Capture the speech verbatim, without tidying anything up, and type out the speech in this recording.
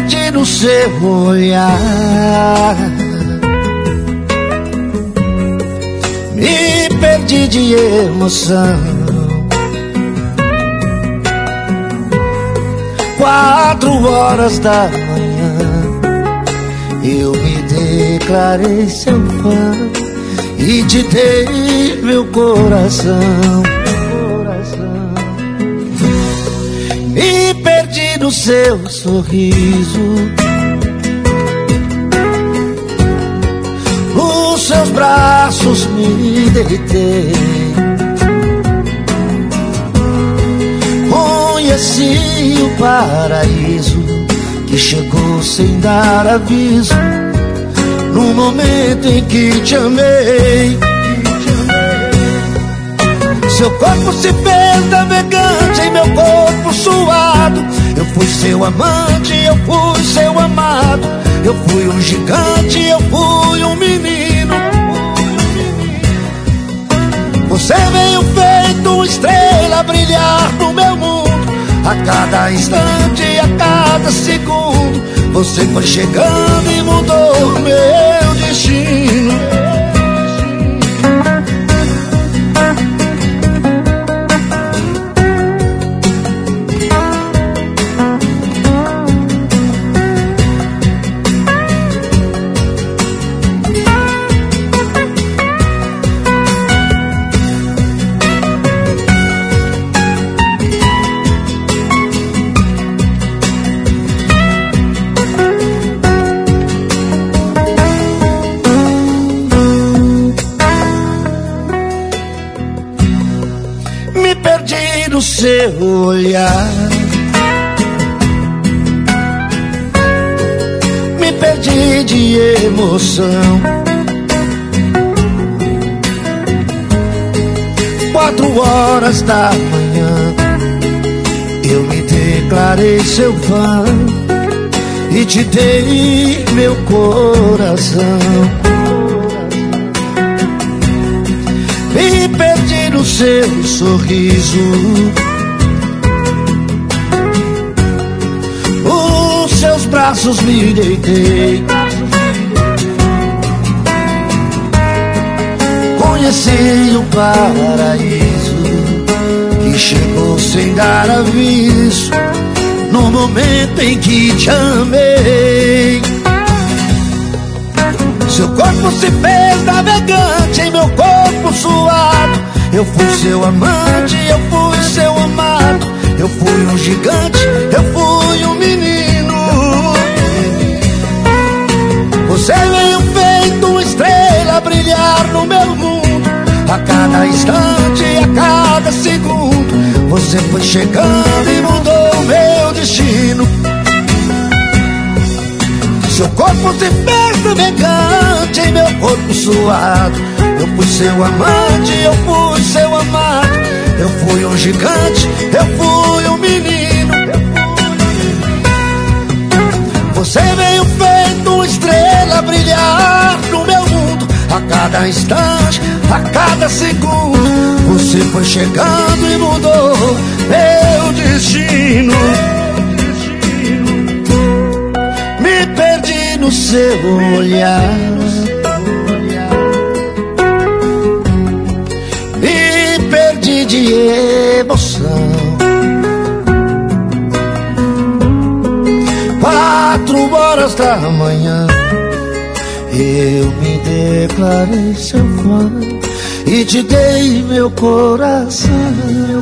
perdi no seu olhar, me perdi de emoção. Quatro horas da manhã eu me declarei seu fã e te dei meu coração. Me perdi no seu sorriso, nos seus braços me deitei. Conheci o paraíso que chegou sem dar aviso, no momento em que te amei. Seu corpo se fez navegante em meu corpo suado. Eu fui seu amante, eu fui seu amado. Eu fui um gigante, eu fui um menino. Você veio feito uma estrela a brilhar no meu mundo. A cada instante, a cada segundo, você foi chegando e mudou o meu destino. Perdi no seu olhar, me perdi de emoção. Quatro horas da manhã eu me declarei seu fã e te dei meu coração. Me perdi no seu sorriso, os seus braços me deitei. Conheci o paraíso que chegou sem dar aviso, no momento em que te amei. Seu corpo se fez navegante em meu corpo suado. Eu fui seu amante, eu fui seu amado. Eu fui um gigante, eu fui um menino. Você veio feito uma estrela a brilhar no meu mundo. A cada instante, a cada segundo, você foi chegando e mudou o meu destino. Seu corpo se fez navegante em meu corpo suado. Eu fui seu amante, eu fui seu amado. Eu fui um gigante, eu fui um menino. Você veio feito uma estrela a brilhar no meu mundo. A cada instante, a cada segundo, você foi chegando e mudou meu destino. Me perdi no seu olhar, me perdi de emoção. Quatro horas da manhã eu me declarei seu fã e te dei meu coração.